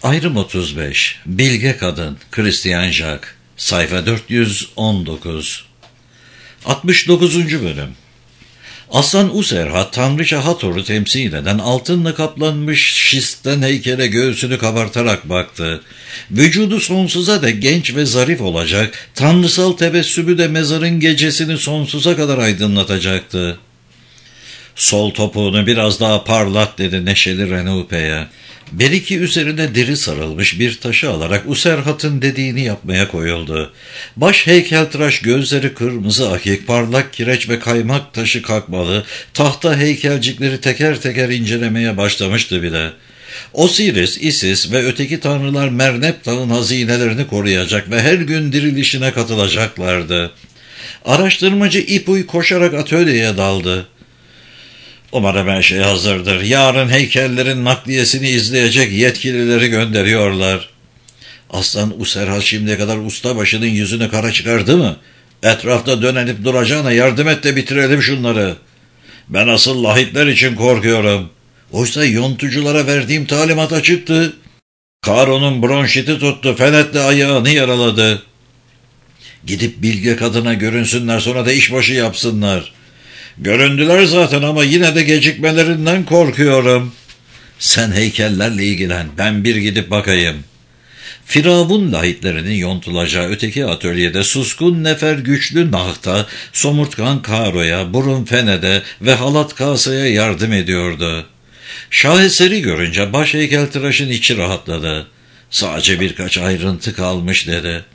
Ayrım 35. Bilge Kadın, Christian Jacques. Sayfa 419. 69. Bölüm. Aslan Userha, tanrıça Hathor'u temsil eden altınla kaplanmış şisten heykele göğsünü kabartarak baktı. Vücudu sonsuza dek genç ve zarif olacak, tanrısal tebessümü de mezarın gecesini sonsuza kadar aydınlatacaktı. Sol topuğunu biraz daha parlat dedi neşeli Renupe'ye. Beriki üzerine diri sarılmış bir taşı alarak Userhat'ın dediğini yapmaya koyuldu. Baş heykeltıraş gözleri kırmızı akik, parlak kireç ve kaymak taşı kakmalı, tahta heykelcikleri teker teker incelemeye başlamıştı bile. Osiris, Isis ve öteki tanrılar Merneptah'ın hazinelerini koruyacak ve her gün dirilişine katılacaklardı. Araştırmacı İpuy koşarak atölyeye daldı. Umarım her şey hazırdır. Yarın heykellerin nakliyesini izleyecek yetkilileri gönderiyorlar. Aslan Userha şimdiye kadar ustabaşının yüzünü kara çıkardı mı? Etrafta dönenip duracağına yardım et de bitirelim şunları. Ben asıl lahitler için korkuyorum. Oysa yontuculara verdiğim talimat açıktı. Karon'un bronşiti tuttu, fenetle ayağını yaraladı. Gidip bilge kadına görünsünler, sonra da işbaşı yapsınlar. Göründüler zaten ama yine de gecikmelerinden korkuyorum. Sen heykellerle ilgilen, ben bir gidip bakayım. Firavun lahitlerinin yontulacağı öteki atölyede suskun nefer güçlü Nahta, somurtkan Karo'ya, burun Fenede ve halat Kasa'ya yardım ediyordu. Şaheseri görünce baş heykeltıraşın içi rahatladı. Sadece birkaç ayrıntı kalmış dedi.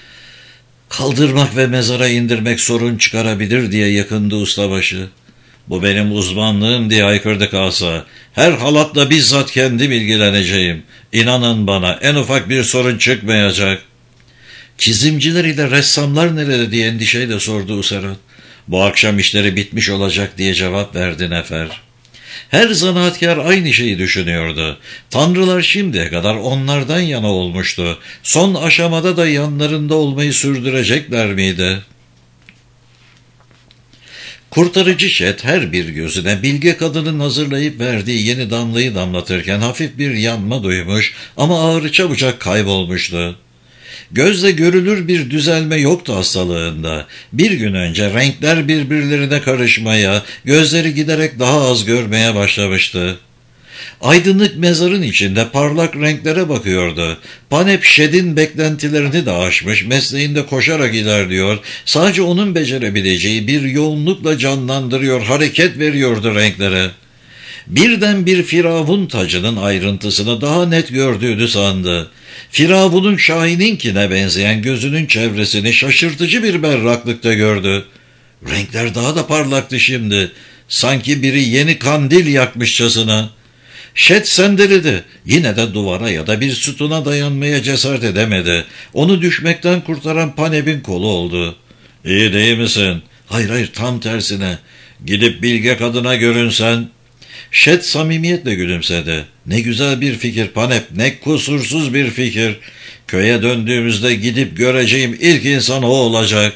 Kaldırmak ve mezara indirmek sorun çıkarabilir diye yakındı ustabaşı. Bu benim uzmanlığım diye haykırdı Kasa. Her halatla bizzat kendim ilgileneceğim. İnanın bana, en ufak bir sorun çıkmayacak. Çizimciler ile ressamlar nerede diye endişeyle sordu Userhat. Bu akşam işleri bitmiş olacak diye cevap verdi nefer. Her zanaatkar aynı şeyi düşünüyordu. Tanrılar şimdiye kadar onlardan yana olmuştu. Son aşamada da yanlarında olmayı sürdürecekler miydi? Kurtarıcı Şet her bir gözüne bilge kadının hazırlayıp verdiği yeni damlayı damlatırken hafif bir yanma duymuş ama ağrı çabucak kaybolmuştu. Gözle görülür bir düzelme yoktu hastalığında. Bir gün önce renkler birbirlerine karışmaya, gözleri giderek daha az görmeye başlamıştı. Aydınlık mezarın içinde parlak renklere bakıyordu. Panep Şed'in beklentilerini de aşmış, mesleğinde koşarak ilerliyor, sadece onun becerebileceği bir yoğunlukla canlandırıyor, hareket veriyordu renklere. Birden bir Firavun tacının ayrıntısını daha net gördüğünü sandı. Firavun'un Şahin'inkine benzeyen gözünün çevresini şaşırtıcı bir berraklıkta gördü. Renkler daha da parlaktı şimdi. Sanki biri yeni kandil yakmışçasına. Şet sendeledi. Yine de duvara ya da bir sütuna dayanmaya cesaret edemedi. Onu düşmekten kurtaran Panep'in kolu oldu. İyi değil misin? Hayır, tam tersine. Gidip bilge kadına görünsen. Şet samimiyetle gülümsedi. Ne güzel bir fikir Panep, ne kusursuz bir fikir. Köye döndüğümüzde gidip göreceğim ilk insan o olacak.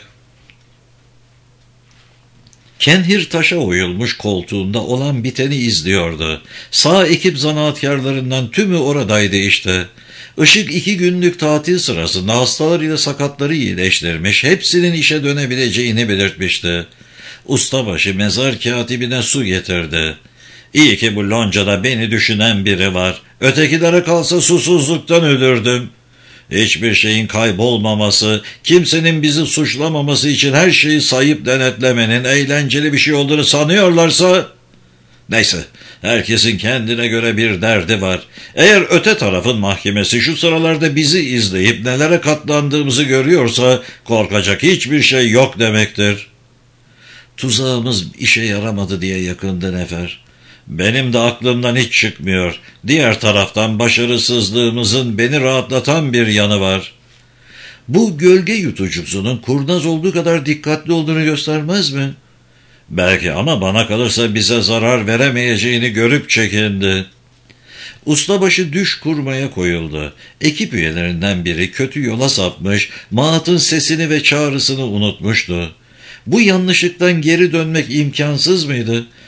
Kenhir taşa oyulmuş koltuğunda olan biteni izliyordu. Sağ ekip zanaatkarlarından tümü oradaydı işte. Işık 2 günlük tatil sırasında hastalarıyla sakatları iyileştirmiş, hepsinin işe dönebileceğini belirtmişti. Ustabaşı mezar katibine su getirdi. İyi ki bu loncada beni düşünen biri var. Ötekilere kalsa susuzluktan ölürdüm. Hiçbir şeyin kaybolmaması, kimsenin bizi suçlamaması için her şeyi sayıp denetlemenin eğlenceli bir şey olduğunu sanıyorlarsa... Neyse, herkesin kendine göre bir derdi var. Eğer öte tarafın mahkemesi şu sıralarda bizi izleyip nelere katlandığımızı görüyorsa korkacak hiçbir şey yok demektir. Tuzağımız işe yaramadı diye yakındı nefer. Benim de aklımdan hiç çıkmıyor. Diğer taraftan başarısızlığımızın beni rahatlatan bir yanı var. Bu gölge yutucusunun kurnaz olduğu kadar dikkatli olduğunu göstermez mi? Belki ama bana kalırsa bize zarar veremeyeceğini görüp çekindi. Ustabaşı düş kurmaya koyuldu. Ekip üyelerinden biri kötü yola sapmış, Maat'ın sesini ve çağrısını unutmuştu. Bu yanlışlıktan geri dönmek imkansız mıydı?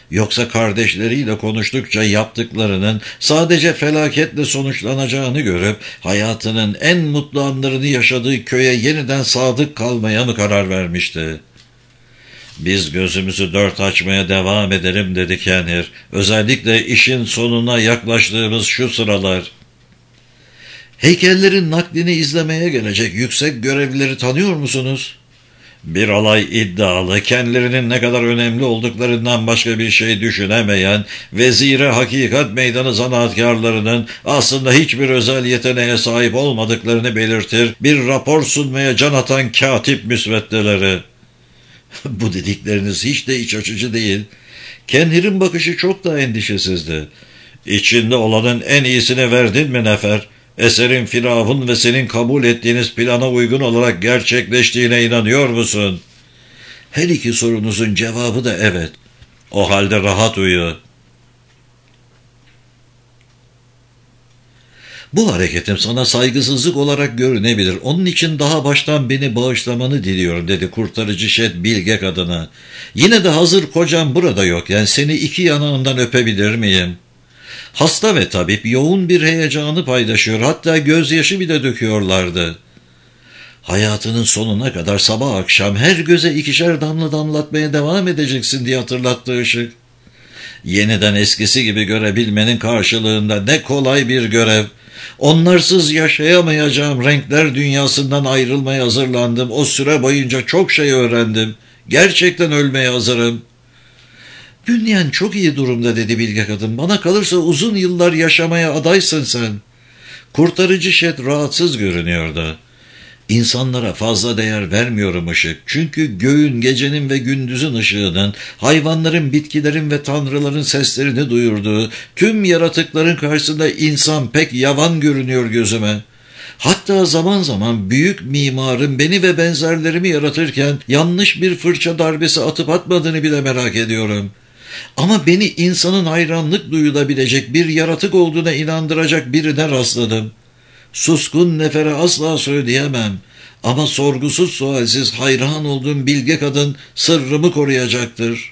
Yoksa kardeşleriyle konuştukça yaptıklarının sadece felaketle sonuçlanacağını görüp hayatının en mutlu anlarını yaşadığı köye yeniden sadık kalmaya mı karar vermişti? Biz gözümüzü dört açmaya devam edelim dedi Kenhir. Özellikle işin sonuna yaklaştığımız şu sıralar. Heykellerin naklini izlemeye gelecek yüksek görevlileri tanıyor musunuz? Bir alay iddialı, kendilerinin ne kadar önemli olduklarından başka bir şey düşünemeyen, vezire hakikat meydanı zanaatkarlarının aslında hiçbir özel yeteneğe sahip olmadıklarını belirtir, bir rapor sunmaya can atan katip müsveddeleri. Bu dedikleriniz hiç de iç açıcı değil. Kenhir'in bakışı çok da endişesizdi. İçinde olanın en iyisini verdin mi Nefer? Eserin Firavun ve senin kabul ettiğiniz plana uygun olarak gerçekleştiğine inanıyor musun? Her iki sorunuzun cevabı da evet. O halde rahat uyu. Bu hareketim sana saygısızlık olarak görünebilir. Onun için daha baştan beni bağışlamanı diliyorum dedi kurtarıcı Şet bilge kadına. Yine de hazır kocam burada yokken seni iki yanağından öpebilir miyim? Hasta ve tabip yoğun bir heyecanı paylaşıyor, hatta gözyaşı bile döküyorlardı. Hayatının sonuna kadar sabah akşam her göze ikişer damla damlatmaya devam edeceksin diye hatırlattı Işık. Yeniden eskisi gibi görebilmenin karşılığında ne kolay bir görev. Onlarsız yaşayamayacağım renkler dünyasından ayrılmaya hazırlandım. O süre boyunca çok şey öğrendim. Gerçekten ölmeye hazırım. Bünyen çok iyi durumda dedi bilge kadın. Bana kalırsa uzun yıllar yaşamaya adaysın sen. Kurtarıcı Şet rahatsız görünüyordu. İnsanlara fazla değer vermiyorum Işık. Çünkü göğün, gecenin ve gündüzün ışığının, hayvanların, bitkilerin ve tanrıların seslerini duyurduğu, tüm yaratıkların karşısında insan pek yavan görünüyor gözüme. Hatta zaman zaman büyük mimarın beni ve benzerlerimi yaratırken yanlış bir fırça darbesi atıp atmadığını bile merak ediyorum. Ama beni insanın hayranlık duyulabilecek bir yaratık olduğuna inandıracak birine rastladım. Suskun Nefer'e asla söyleyemem. Ama sorgusuz sualsiz hayran olduğum bilge kadın sırrımı koruyacaktır.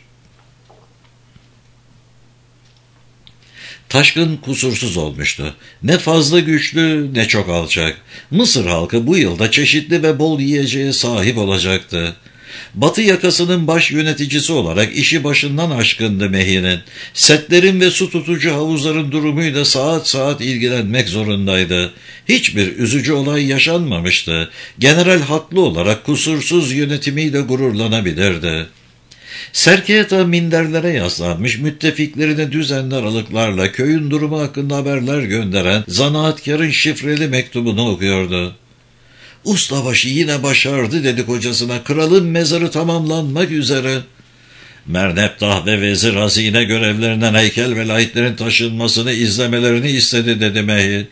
Taşkın kusursuz olmuştu. Ne fazla güçlü ne çok alçak. Mısır halkı bu yılda çeşitli ve bol yiyeceğe sahip olacaktı. Batı yakasının baş yöneticisi olarak işi başından aşkındı Mehi'nin. Setlerin ve su tutucu havuzların durumuyla saat saat ilgilenmek zorundaydı. Hiçbir üzücü olay yaşanmamıştı. General haklı olarak kusursuz yönetimiyle gururlanabilirdi. Serketa minderlere yaslanmış, müttefiklerine düzenli aralıklarla köyün durumu hakkında haberler gönderen zanaatkarın şifreli mektubunu okuyordu. Ustabaşı yine başardı dedi kocasına. Kralın mezarı tamamlanmak üzere. Merneptah ve vezir hazine görevlerinden heykel ve lahitlerin taşınmasını izlemelerini istedi dedi Mehi.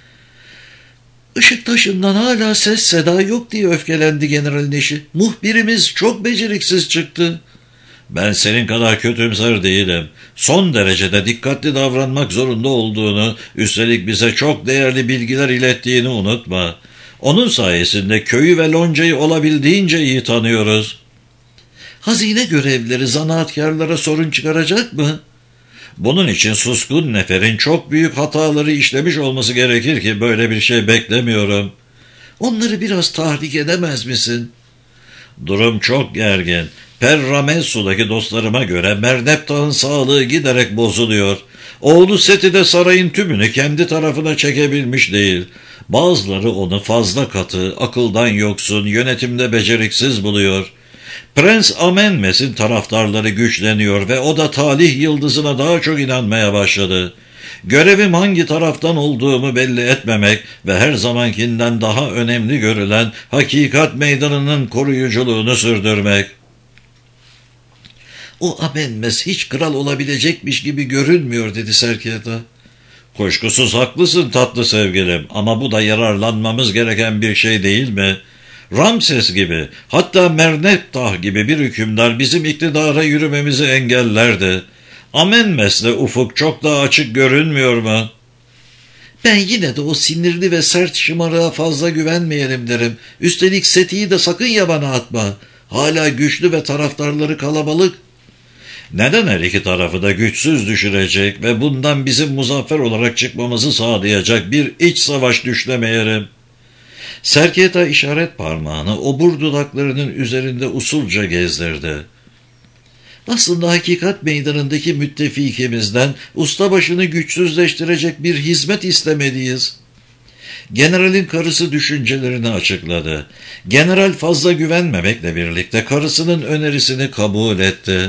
Işık taşından hala ses seda yok diye öfkelendi generalin eşi. Muhbirimiz çok beceriksiz çıktı. Ben senin kadar kötümser değilim. Son derecede dikkatli davranmak zorunda olduğunu, üstelik bize çok değerli bilgiler ilettiğini unutma. Onun sayesinde köyü ve loncayı olabildiğince iyi tanıyoruz. Hazine görevlileri zanaatkarlara sorun çıkaracak mı? Bunun için Suskun Nefer'in çok büyük hataları işlemiş olması gerekir ki böyle bir şey beklemiyorum. Onları biraz tahrik edemez misin? Durum çok gergin. Perramesu'daki dostlarıma göre Merneptah'ın sağlığı giderek bozuluyor. Oğlu Seti de sarayın tümünü kendi tarafına çekebilmiş değil. Bazıları onu fazla katı, akıldan yoksun, yönetimde beceriksiz buluyor. Prens Amenmes'in taraftarları güçleniyor ve o da talih yıldızına daha çok inanmaya başladı. Görevim hangi taraftan olduğumu belli etmemek ve her zamankinden daha önemli görülen hakikat meydanının koruyuculuğunu sürdürmek. O Amenmes hiç kral olabilecekmiş gibi görünmüyor dedi Serketa. Kuşkusuz haklısın tatlı sevgilim ama bu da yararlanmamız gereken bir şey değil mi? Ramses gibi, hatta Merneptah gibi bir hükümdar bizim iktidara yürümemizi engellerdi. Amenmes'le ufuk çok daha açık görünmüyor mu? Ben yine de o sinirli ve sert şımarığa fazla güvenmeyelim derim. Üstelik Seti'yi de sakın yabana atma. Hala güçlü ve taraftarları kalabalık. Neden her iki tarafı da güçsüz düşürecek ve bundan bizim muzaffer olarak çıkmamızı sağlayacak bir iç savaş düşlemeyelim? Serketa işaret parmağını obur dudaklarının üzerinde usulca gezdirdi. Aslında hakikat meydanındaki müttefikimizden ustabaşını güçsüzleştirecek bir hizmet istemeliyiz. Generalin karısı düşüncelerini açıkladı. General fazla güvenmemekle birlikte karısının önerisini kabul etti.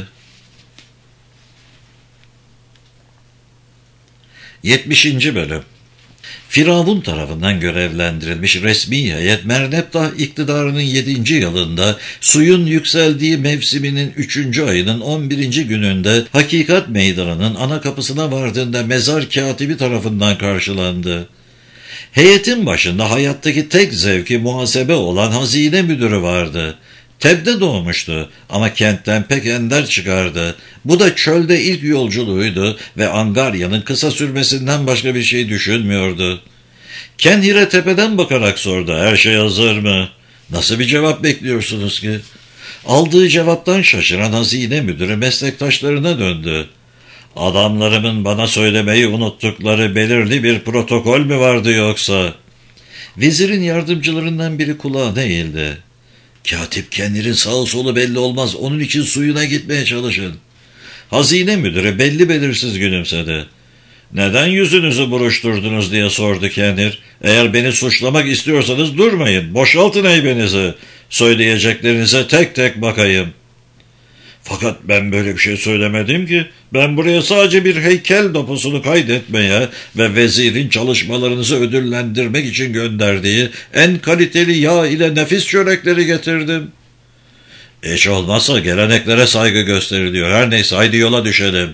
70. Bölüm. Firavun tarafından görevlendirilmiş resmi heyet Merneptah iktidarının 7. yılında suyun yükseldiği mevsiminin 3. ayının 11. gününde hakikat meydanının ana kapısına vardığında mezar katibi tarafından karşılandı. Heyetin başında hayattaki tek zevki muhasebe olan hazine müdürü vardı. Teb'de doğmuştu ama kentten pek ender çıkardı. Bu da çölde ilk yolculuğuydu ve Angarya'nın kısa sürmesinden başka bir şey düşünmüyordu. Kenhir'e tepeden bakarak sordu. Her şey hazır mı? Nasıl bir cevap bekliyorsunuz ki? Aldığı cevaptan şaşıran hazine müdürü meslektaşlarına döndü. Adamlarımın bana söylemeyi unuttukları belirli bir protokol mü vardı yoksa? Vezirin yardımcılarından biri kulağına eğildi. Katip Kenhir'in sağı solu belli olmaz, onun için suyuna gitmeye çalışın. Hazine müdürü belli belirsiz gülümsedi. Neden yüzünüzü buruşturdunuz diye sordu Kenhir. Eğer beni suçlamak istiyorsanız durmayın, boşaltın heybenizi. Söyleyeceklerinize tek tek bakayım. Fakat ben böyle bir şey söylemedim ki. Ben buraya sadece bir heykel deposunu kaydetmeye ve vezirin çalışmalarınızı ödüllendirmek için gönderdiği en kaliteli yağ ile nefis çörekleri getirdim. Hiç olmazsa geleneklere saygı gösteriliyor. Her neyse haydi yola düşelim.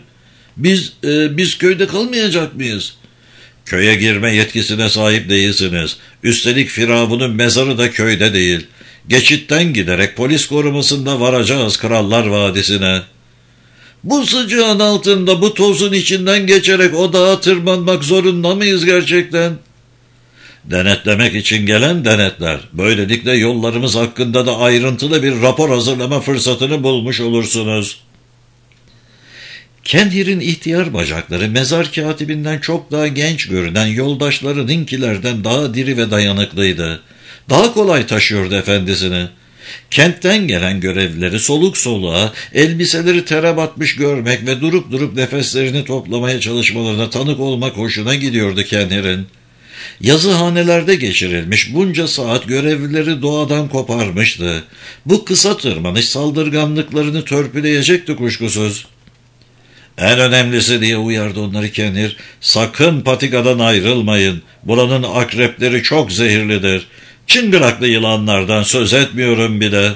Biz köyde kalmayacak mıyız? Köye girme yetkisine sahip değilsiniz. Üstelik Firavun'un mezarı da köyde değil. Geçitten giderek polis korumasında varacağız Krallar Vadisi'ne. Bu sıcağın altında bu tozun içinden geçerek o dağa tırmanmak zorunda mıyız gerçekten? Denetlemek için gelen denetler. Böylelikle yollarımız hakkında da ayrıntılı bir rapor hazırlama fırsatını bulmuş olursunuz. Kenhir'in ihtiyar bacakları mezar katibinden çok daha genç görünen yoldaşlarınınkilerden daha diri ve dayanıklıydı. Daha kolay taşıyordu efendisini. Kentten gelen görevlileri soluk soluğa, elbiseleri tere batmış görmek ve durup durup nefeslerini toplamaya çalışmalarına tanık olmak hoşuna gidiyordu Kenhir'in. Yazıhanelerde geçirilmiş bunca saat görevlileri doğadan koparmıştı. Bu kısa tırmanış saldırganlıklarını törpüleyecekti kuşkusuz. En önemlisi diye uyardı onları Kenhir, sakın patikadan ayrılmayın. Buranın akrepleri çok zehirlidir. Çıngıraklı yılanlardan söz etmiyorum bile.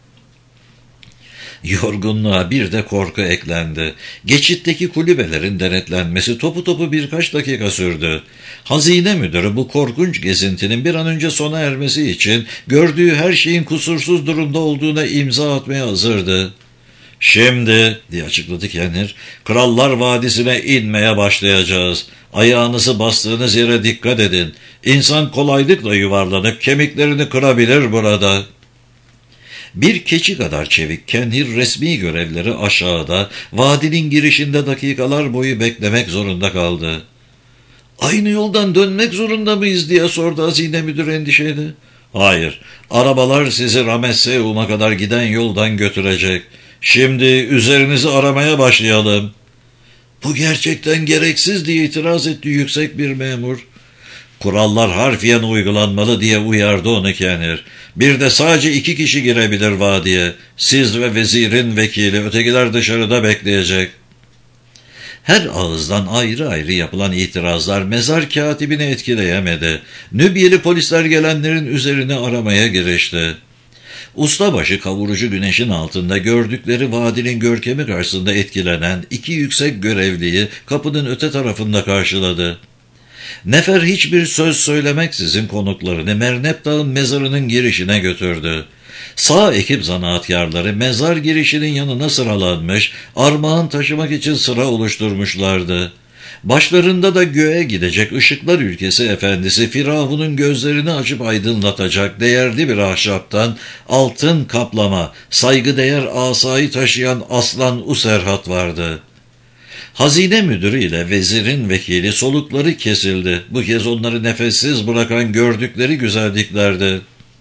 Yorgunluğa bir de korku eklendi. Geçitteki kulübelerin denetlenmesi topu topu birkaç dakika sürdü. Hazine müdürü bu korkunç gezintinin bir an önce sona ermesi için gördüğü her şeyin kusursuz durumda olduğuna imza atmaya hazırdı. Şimdi, diye açıkladı Kenhir, Krallar Vadisi'ne inmeye başlayacağız. Ayağınızı bastığınız yere dikkat edin. İnsan kolaylıkla yuvarlanıp kemiklerini kırabilir burada. Bir keçi kadar çevik Kenhir resmi görevleri aşağıda, vadinin girişinde dakikalar boyu beklemek zorunda kaldı. Aynı yoldan dönmek zorunda mıyız diye sordu hazine müdürü endişeyle. Hayır, arabalar sizi Ramesseum'a kadar giden yoldan götürecek. Şimdi üzerinizi aramaya başlayalım. Bu gerçekten gereksiz diye itiraz etti yüksek bir memur. Kurallar harfiyen uygulanmalı diye uyardı onu Kenhir. Bir de sadece 2 kişi girebilir vadiye. Siz ve vezirin vekili, ötekiler dışarıda bekleyecek. Her ağızdan ayrı ayrı yapılan itirazlar mezar katibini etkileyemedi. Nübyeli polisler gelenlerin üzerine aramaya girişti. Ustabaşı kavurucu güneşin altında gördükleri vadinin görkemi karşısında etkilenen 2 yüksek görevliyi kapının öte tarafında karşıladı. Nefer hiçbir söz söylemeksizin konuklarını Merneptah'ın mezarının girişine götürdü. Sağ ekip zanaatkarları mezar girişinin yanına sıralanmış, armağan taşımak için sıra oluşturmuşlardı. Başlarında da göğe gidecek ışıklar ülkesi efendisi Firavun'un gözlerini açıp aydınlatacak değerli bir ahşaptan altın kaplama, saygıdeğer asayı taşıyan Aslan Userhat vardı. Hazine müdürü ile vezirin vekili solukları kesildi. Bu kez onları nefessiz bırakan gördükleri güzelliklerdi.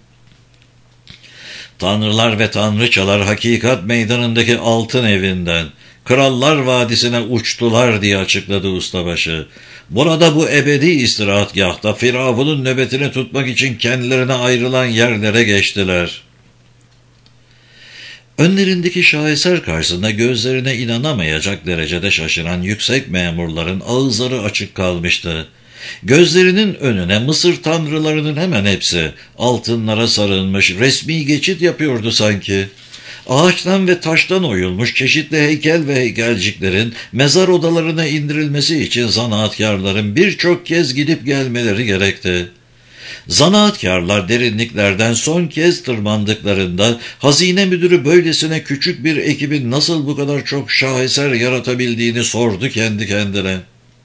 Tanrılar ve tanrıçalar hakikat meydanındaki altın evinden Krallar Vadisi'ne uçtular diye açıkladı ustabaşı. Burada bu ebedi istirahatgahta Firavun'un nöbetini tutmak için kendilerine ayrılan yerlere geçtiler. Önlerindeki şaheser karşısında gözlerine inanamayacak derecede şaşıran yüksek memurların ağızları açık kalmıştı. Gözlerinin önüne Mısır tanrılarının hemen hepsi altınlara sarılmış, resmi geçit yapıyordu sanki. Ağaçtan ve taştan oyulmuş çeşitli heykel ve heykelciklerin mezar odalarına indirilmesi için zanaatkarların birçok kez gidip gelmeleri gerekti. Zanaatkarlar derinliklerden son kez tırmandıklarında hazine müdürü böylesine küçük bir ekibin nasıl bu kadar çok şaheser yaratabildiğini sordu kendi kendine.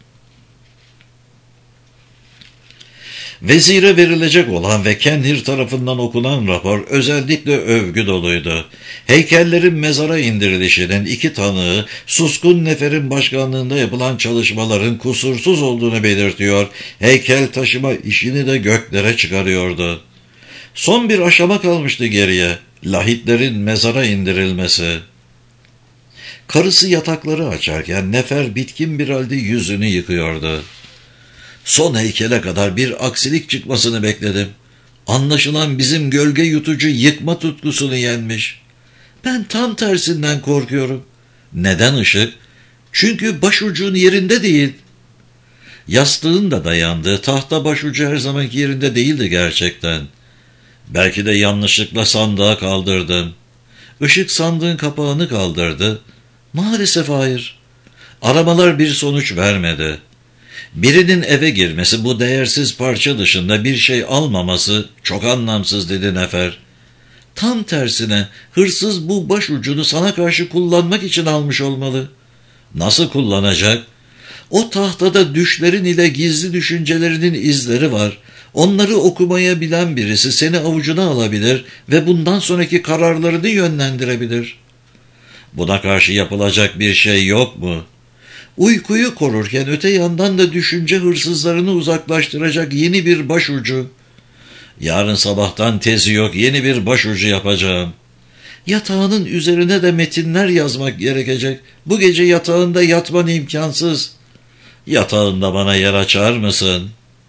Vezire verilecek olan ve Kenhir tarafından okunan rapor özellikle övgü doluydu. Heykellerin mezara indirilişinin iki tanığı Suskun Nefer'in başkanlığında yapılan çalışmaların kusursuz olduğunu belirtiyor, heykel taşıma işini de göklere çıkarıyordu. Son bir aşama kalmıştı geriye, lahitlerin mezara indirilmesi. Karısı yatakları açarken Nefer bitkin bir halde yüzünü yıkıyordu. Son heykele kadar bir aksilik çıkmasını bekledim. Anlaşılan bizim gölge yutucu yıkma tutkusunu yenmiş. Ben tam tersinden korkuyorum. Neden Işık? Çünkü başucun yerinde değil. Yastığın da dayandığı tahta başucu her zamanki yerinde değildi gerçekten. Belki de yanlışlıkla sandığa kaldırdım. Işık sandığın kapağını kaldırdı. Maalesef hayır. Aramalar bir sonuç vermedi. Birinin eve girmesi, bu değersiz parça dışında bir şey almaması çok anlamsız dedi Nefer. Tam tersine hırsız bu başucunu sana karşı kullanmak için almış olmalı. Nasıl kullanacak? O tahtada düşlerin ile gizli düşüncelerinin izleri var. Onları okumaya bilen birisi seni avucuna alabilir ve bundan sonraki kararlarını yönlendirebilir. Buna karşı yapılacak bir şey yok mu? Uykuyu korurken öte yandan da düşünce hırsızlarını uzaklaştıracak yeni bir başucu. Yarın sabahtan tezi yok, yeni bir başucu yapacağım. Yatağının üzerine de metinler yazmak gerekecek. Bu gece yatağında yatman imkansız. Yatağında bana yer açar mısın?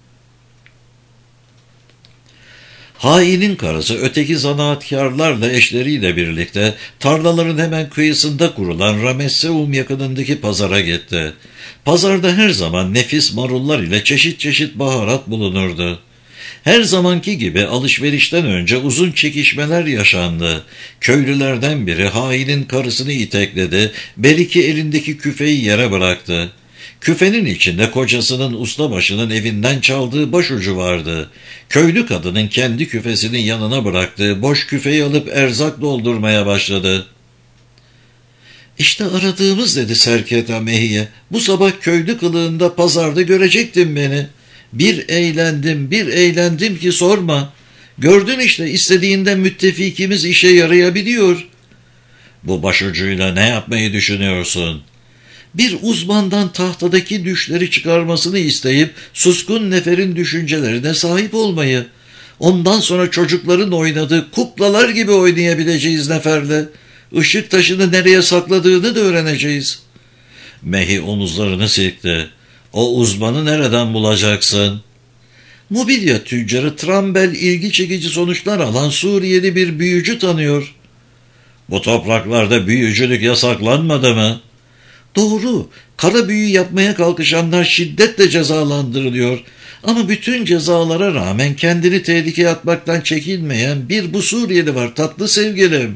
Hainin karısı öteki zanaatkarlarla eşleriyle birlikte tarlaların hemen kıyısında kurulan Ramesseum yakınındaki pazara gitti. Pazarda her zaman nefis marullar ile çeşit çeşit baharat bulunurdu. Her zamanki gibi alışverişten önce uzun çekişmeler yaşandı. Köylülerden biri hainin karısını itekledi, belki elindeki küfeyi yere bıraktı. Küfenin içinde kocasının ustabaşının evinden çaldığı başucu vardı. Köylü kadının kendi küfesinin yanına bıraktığı boş küfeyi alıp erzak doldurmaya başladı. İşte aradığımız dedi Serketa Mehiye. Bu sabah köylü kılığında pazarda görecektin beni. Bir eğlendim ki sorma. Gördün işte istediğinde müttefikimiz işe yarayabiliyor. Bu başucuyla ne yapmayı düşünüyorsun? Bir uzmandan tahtadaki düşleri çıkarmasını isteyip Suskun Nefer'in düşüncelerine sahip olmayı, ondan sonra çocukların oynadığı kuklalar gibi oynayabileceğiz Nefer'le. Işık taşını nereye sakladığını da öğreneceğiz. Mehi omuzlarını silkti. O uzmanı nereden bulacaksın? Mobilya tüccarı Trambel ilgi çekici sonuçlar alan Suriyeli bir büyücü tanıyor. Bu topraklarda büyücülük yasaklanmadı mı? Doğru, kara büyü yapmaya kalkışanlar şiddetle cezalandırılıyor. Ama bütün cezalara rağmen kendini tehlikeye atmaktan çekinmeyen bir bu Suriyeli var tatlı sevgilim.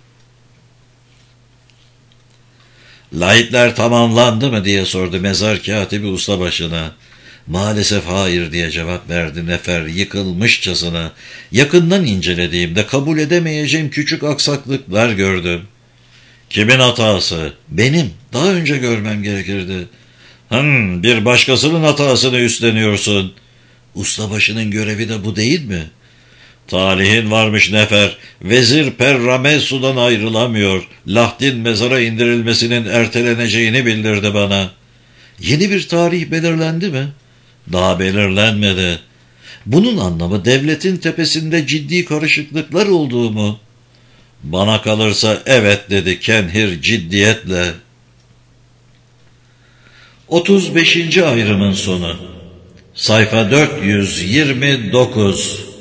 Lahitler tamamlandı mı diye sordu mezar katibi ustabaşına. Maalesef hayır diye cevap verdi Nefer yıkılmışçasına. Yakından incelediğimde kabul edemeyeceğim küçük aksaklıklar gördüm. Kimin hatası? Benim. Daha önce görmem gerekirdi. Bir başkasının hatasını üstleniyorsun. Ustabaşının görevi de bu değil mi? Talihin varmış nefer, vezir Perramesu'dan ayrılamıyor. Lahdin mezara indirilmesinin erteleneceğini bildirdi bana. Yeni bir tarih belirlendi mi? Daha belirlenmedi. Bunun anlamı devletin tepesinde ciddi karışıklıklar olduğu mu? Bana kalırsa evet dedi Kenhir ciddiyetle. 35. ayrımın sonu. Sayfa 429.